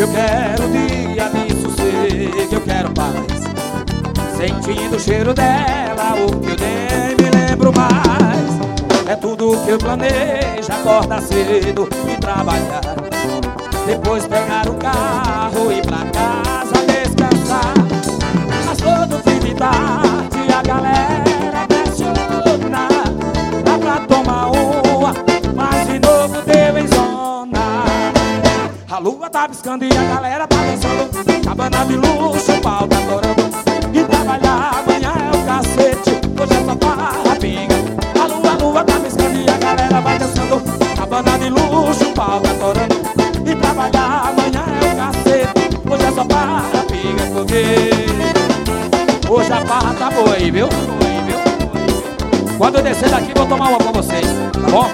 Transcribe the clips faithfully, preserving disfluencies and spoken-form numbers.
eu quero dia de sossego, eu quero paz, sentindo o cheiro dela, o que eu nem me lembro mais. É tudo que eu planejo, acordar cedo e trabalhar, depois pegar o carro e ir pra casa descansar. Mas todo fim de tarde a galera pressiona, dá pra tomar uma, mas de novo deu em zona. A lua tá piscando e a galera tá dançando, cabana de luxo, o pau tá torando. E trabalhar amanhã é o cacete, hoje é só farra pinga. A lua, a lua tá piscando e a galera vai dançando, cabana de luxo, o pau tá torando. E trabalhar amanhã é o cacete, hoje é só farra pinga. Porque hoje a farra tá boa aí, viu? Quando eu descer daqui vou tomar uma pra vocês, tá bom?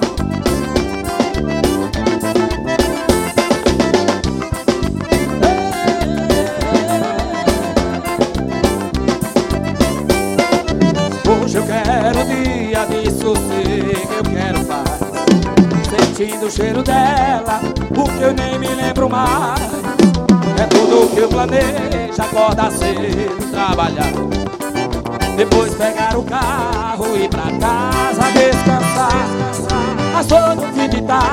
Hoje eu quero dia de sossego, eu quero paz, sentindo o cheiro dela, o que eu nem me lembro mais. É tudo que eu planejo, acordar cedo, trabalhar, depois pegar o carro e ir pra casa descansar. Mas todo fim de tarde